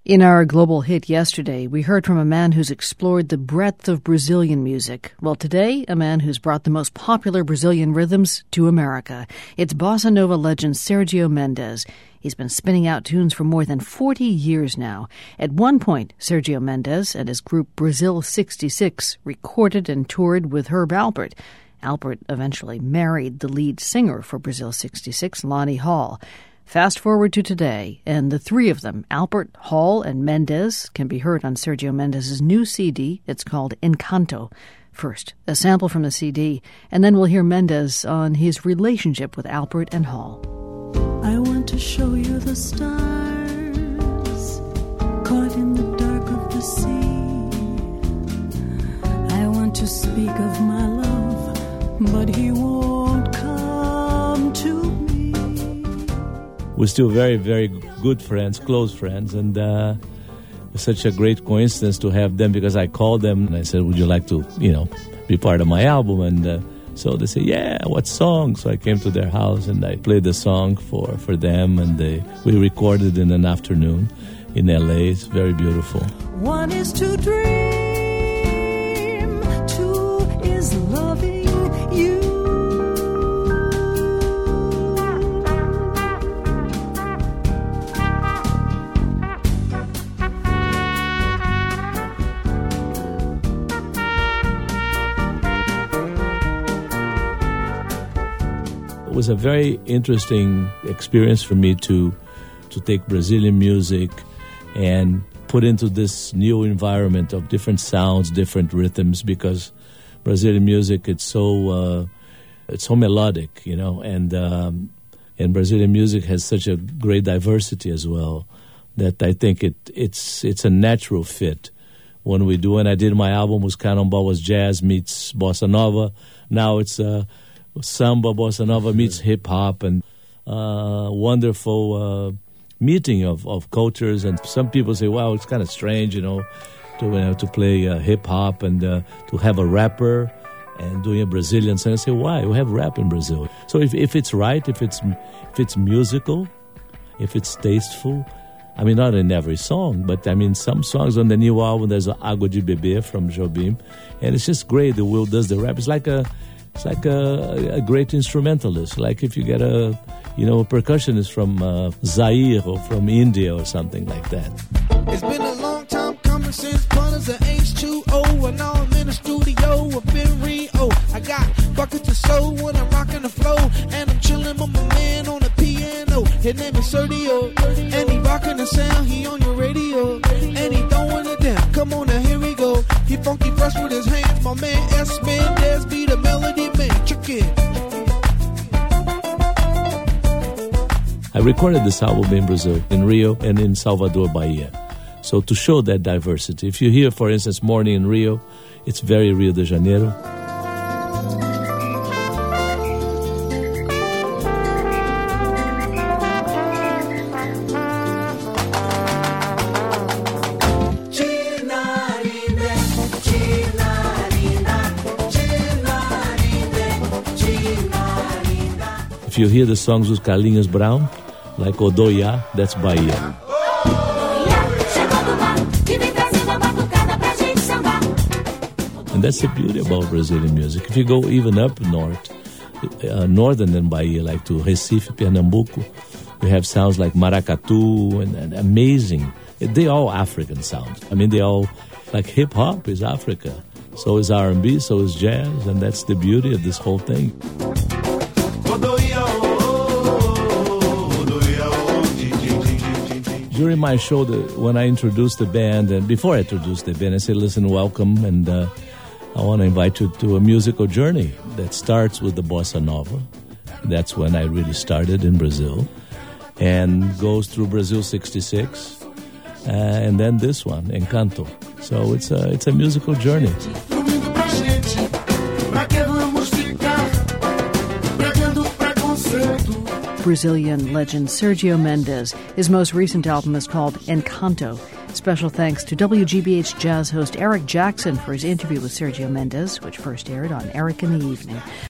In our global hit yesterday, we heard from a man who's explored the breadth of Brazilian music. Well, today, a man who's brought the most popular Brazilian rhythms to America. It's bossa nova legend Sergio Mendes. He's been spinning out tunes for more than 40 years now. At one point, Sergio Mendes and his group Brazil 66 recorded and toured with Herb Alpert. Alpert eventually married the lead singer for Brazil 66, Lonnie Hall. Fast forward to today, and the three of them, Alpert, Hall, and Mendes, can be heard on Sergio Mendes' new CD. It's called Encanto. First, a sample from the CD, and then we'll hear Mendes on his relationship with Alpert and Hall. I want to show you the stars, caught in the dark of the sea. I want to speak of my love, but he won't come to me. We're still very, very good friends, close friends, and it's such a great coincidence to have them because I called them and I said, would you like to, be part of my album? And so they said, yeah, what song? So I came to their house and I played the song for them, and we recorded in an afternoon in L.A. It's very beautiful. One is to dream, two is loving you. It was a very interesting experience for me to take Brazilian music and put into this new environment of different sounds, different rhythms, because Brazilian music, it's so melodic, and Brazilian music has such a great diversity as well that I think it's a natural fit. When I did my album, was Cannonball, was jazz meets bossa nova. Now it's samba, bossa nova meets hip-hop, and wonderful meeting of cultures. And some people say, wow, it's kind of strange, to play hip-hop and to have a rapper and doing a Brazilian song. I say, why? We have rap in Brazil. So if it's right, if it's musical, if it's tasteful, not in every song, but some songs on the new album, there's Água de Beber from Jobim, and it's just great. The Will does the rap. It's like a great instrumentalist, like if you get a percussionist from Zaire or from India or something like that. It's been a long time coming since Bunners and H2O, and now I'm in the studio up in Rio. I got buckets of soul when I'm rocking the flow, and I'm chilling with my man on the piano. His name is Sergio, and he rocking the sound, he on your radio, and he throwing it down. Come on now, here we go. He funky fresh with his hands, my man S. Mendes be the melody man. Check it. I recorded this album in Brazil, in Rio, and in Salvador, Bahia. So to show that diversity, if you hear, for instance, Morning in Rio, it's very Rio de Janeiro. If you hear the songs with Carlinhos Brown, like Odoiá, that's Bahia. And that's the beauty about Brazilian music. If you go even up north, northern than Bahia, like to Recife, Pernambuco, you have sounds like maracatu and amazing. They all African sounds. They all, like hip-hop is Africa. So is R&B, so is jazz, and that's the beauty of this whole thing. During my show, when I introduced the band, and before I introduced the band, I said, listen, welcome, and I want to invite you to a musical journey that starts with the bossa nova. That's when I really started in Brazil, and goes through Brazil 66, and then this one, Encanto. So it's a musical journey. Brazilian legend Sergio Mendes. His most recent album is called Encanto. Special thanks to WGBH Jazz host Eric Jackson for his interview with Sergio Mendes, which first aired on Eric in the Evening.